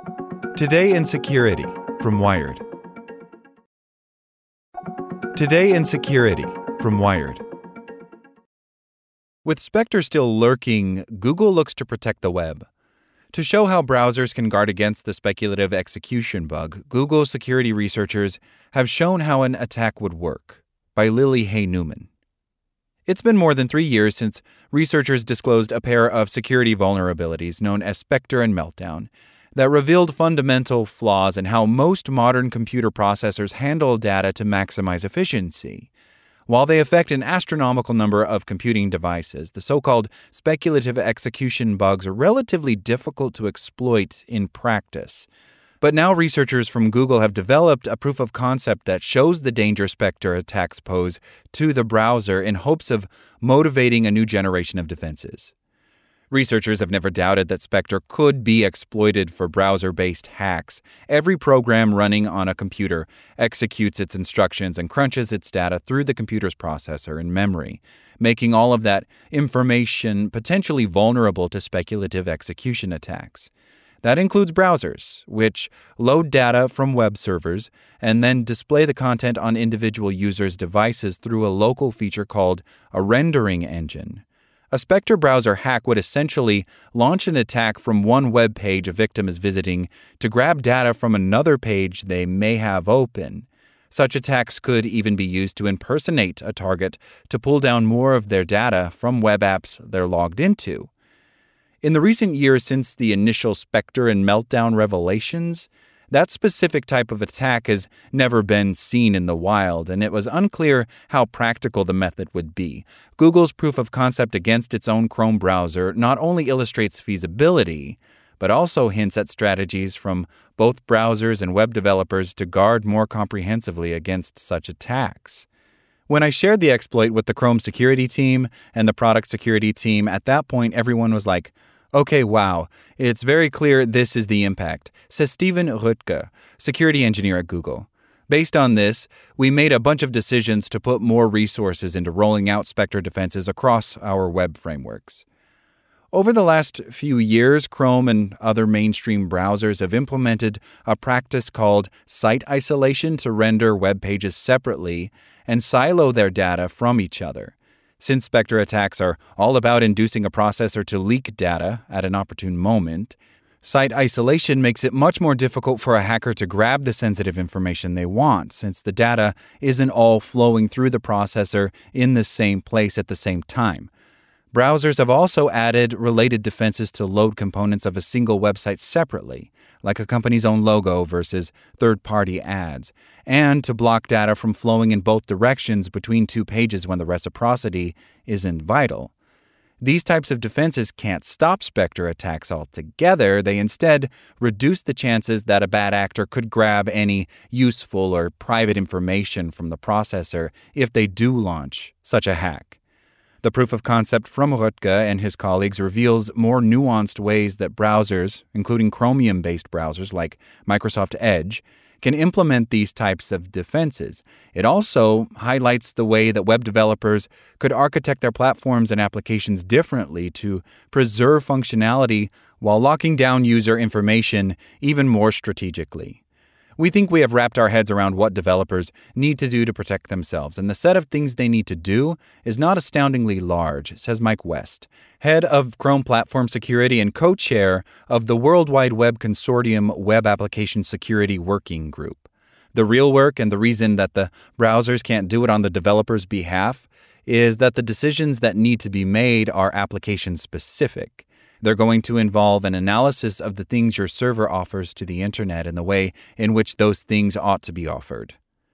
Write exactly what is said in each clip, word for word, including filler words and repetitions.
Today in Security from Wired. Today in Security from Wired. With Spectre still lurking, Google looks to protect the web. To show how browsers can guard against the speculative execution bug, Google security researchers have shown how an attack would work, by Lily Hay Newman. It's been more than three years since researchers disclosed a pair of security vulnerabilities known as Spectre and Meltdown that revealed fundamental flaws in how most modern computer processors handle data to maximize efficiency. While they affect an astronomical number of computing devices, the so-called speculative execution bugs are relatively difficult to exploit in practice. But now researchers from Google have developed a proof of concept that shows the danger Spectre attacks pose to the browser in hopes of motivating a new generation of defenses. Researchers have never doubted that Spectre could be exploited for browser-based hacks. Every program running on a computer executes its instructions and crunches its data through the computer's processor and memory, making all of that information potentially vulnerable to speculative execution attacks. That includes browsers, which load data from web servers and then display the content on individual users' devices through a local feature called a rendering engine. A Spectre browser hack would essentially launch an attack from one web page a victim is visiting to grab data from another page they may have open. Such attacks could even be used to impersonate a target to pull down more of their data from web apps they're logged into. In the recent years since the initial Spectre and Meltdown revelations, that specific type of attack has never been seen in the wild, and it was unclear how practical the method would be. Google's proof of concept against its own Chrome browser not only illustrates feasibility, but also hints at strategies from both browsers and web developers to guard more comprehensively against such attacks. When I shared the exploit with the Chrome security team and the product security team, at that point everyone was like, okay, wow, it's very clear this is the impact, says Steven Rutke, security engineer at Google. Based on this, we made a bunch of decisions to put more resources into rolling out Spectre defenses across our web frameworks. Over the last few years, Chrome and other mainstream browsers have implemented a practice called site isolation to render web pages separately and silo their data from each other. Since Spectre attacks are all about inducing a processor to leak data at an opportune moment, site isolation makes it much more difficult for a hacker to grab the sensitive information they want, since the data isn't all flowing through the processor in the same place at the same time. Browsers have also added related defenses to load components of a single website separately, like a company's own logo versus third-party ads, and to block data from flowing in both directions between two pages when the reciprocity isn't vital. These types of defenses can't stop Spectre attacks altogether. They instead reduce the chances that a bad actor could grab any useful or private information from the processor if they do launch such a hack. The proof of concept from Rutke and his colleagues reveals more nuanced ways that browsers, including Chromium-based browsers like Microsoft Edge, can implement these types of defenses. It also highlights the way that web developers could architect their platforms and applications differently to preserve functionality while locking down user information even more strategically. We think we have wrapped our heads around what developers need to do to protect themselves, and the set of things they need to do is not astoundingly large, says Mike West, head of Chrome Platform Security and co-chair of the World Wide Web Consortium Web Application Security Working Group. The real work and the reason that the browsers can't do it on the developer's behalf is that the decisions that need to be made are application-specific. They're going to involve an analysis of the things your server offers to the internet and the way in which those things ought to be offered.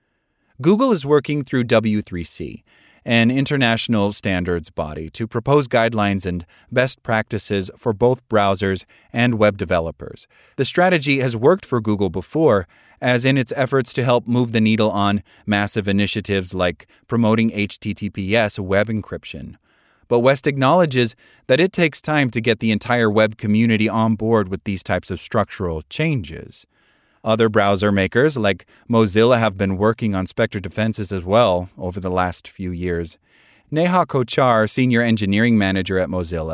Google is working through W three C, an international standards body, to propose guidelines and best practices for both browsers and web developers. The strategy has worked for Google before, as in its efforts to help move the needle on massive initiatives like promoting H T T P S web encryption. But West acknowledges that it takes time to get the entire web community on board with these types of structural changes. Other browser makers like Mozilla have been working on Spectre defenses as well over the last few years. Neha Kochar, senior engineering manager at Mozilla,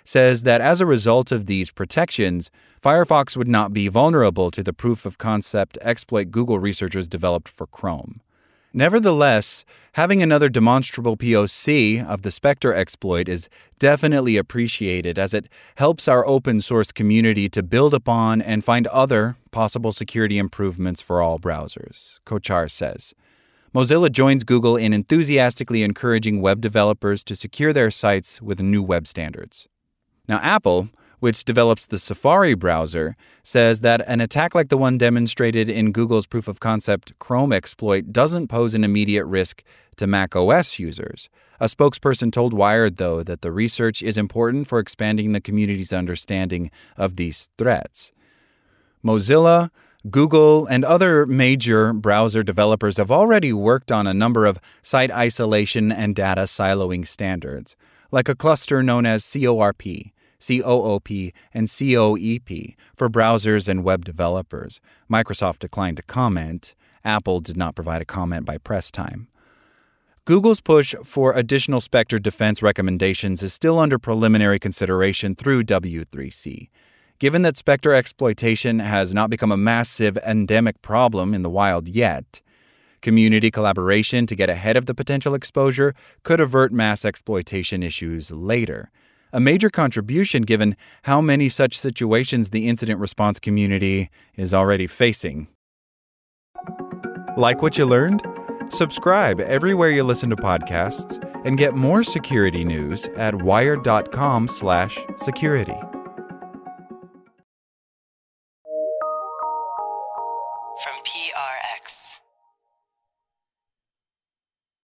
says that as a result of these protections, Firefox would not be vulnerable to the proof-of-concept exploit Google researchers developed for Chrome. Nevertheless, having another demonstrable P O C of the Spectre exploit is definitely appreciated, as it helps our open-source community to build upon and find other possible security improvements for all browsers, Kochar says. Mozilla joins Google in enthusiastically encouraging web developers to secure their sites with new web standards. Now, Apple, which develops the Safari browser, says that an attack like the one demonstrated in Google's proof-of-concept Chrome exploit doesn't pose an immediate risk to macOS users. A spokesperson told Wired, though, that the research is important for expanding the community's understanding of these threats. Mozilla, Google, and other major browser developers have already worked on a number of site isolation and data siloing standards, like a cluster known as C O R P, C O O P, and C O E P for browsers and web developers. Microsoft declined to comment. Apple did not provide a comment by press time. Google's push for additional Spectre defense recommendations is still under preliminary consideration through W three C. Given that Spectre exploitation has not become a massive endemic problem in the wild yet, community collaboration to get ahead of the potential exposure could avert mass exploitation issues later. A major contribution given how many such situations the incident response community is already facing. Like what you learned? Subscribe everywhere you listen to podcasts and get more security news at wired.com slash security.